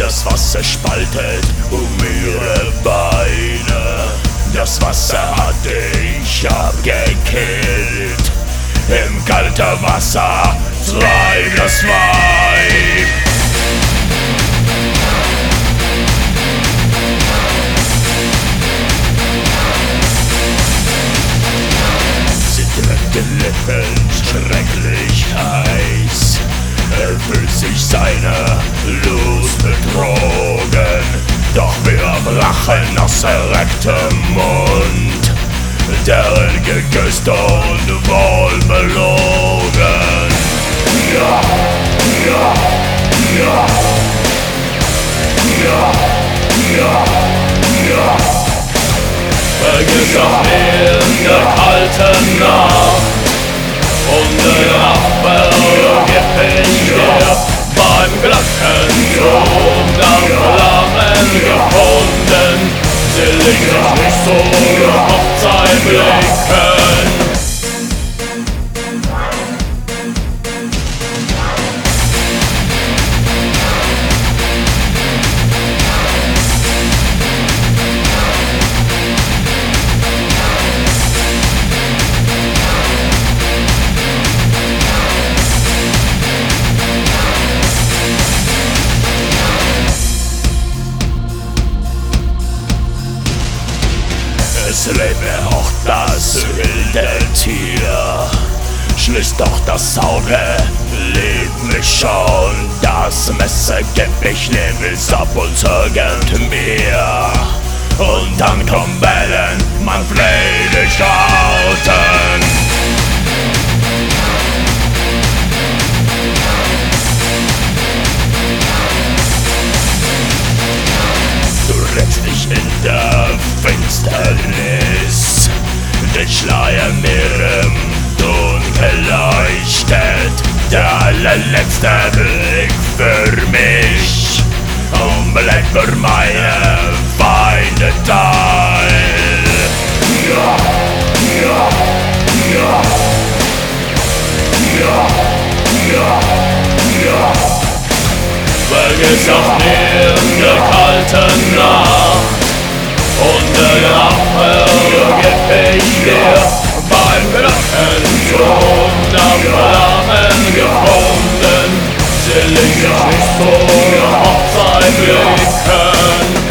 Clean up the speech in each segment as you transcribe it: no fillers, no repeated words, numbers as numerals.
Das Wasser spaltet ihre Beine. Das Wasser hat dich abgekillt. Im kalten Wasser treibt das Weib. Sie drückt den Lippen schrecklich heiß. Er fühlt sich seine Lust betrogen, doch wir lachen aus errecktem Mund, deren geküsst und wohl belogen. Ja, ja, ja, ja, ja, ja. Vergiss auch in der kalten Nacht und der Nacht gib ich dir beim Glockenton am Flammen gefunden. Sie legt sich nicht so Hochzeit blicken. Es lebe auch das wilde Tier, schließt doch das Auge, lebt mich schon. Das Messer geb ich, nehm es ab und irgend mir. Und dann kommt Bellen, man fleht dich outen. Du rettest dich in der Finsternis, den Schleier mir im Dunkel leuchtet. Der allerletzte Blick für mich und bleibt für meine Feinde teil. Ja, ja, ja, ja, ja, ja. Vergiss auch in der kalten Nacht und der Nacht geb ich dir beim Glockenton am Flammen gefunden. Sie legt sich nicht so Hochzeit blicken.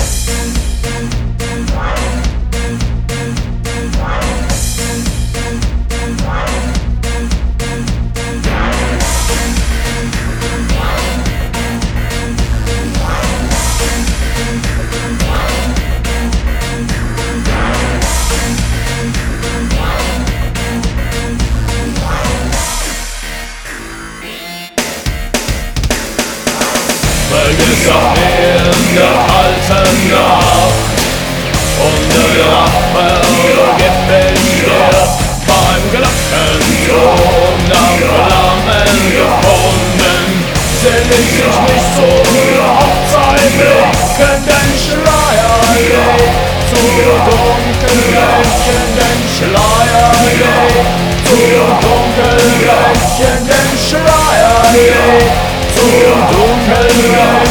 Vergiss auch in der kalten Nacht und der Nacht gib ich dir beim Glockenton am Flammen gefunden. Sie legt sich nicht so Hochzeit blicken, den Schleier legt zu dunkel Mädchen, den Schleier legt zu dunkel Mädchen, den Schleier legt zum dunklen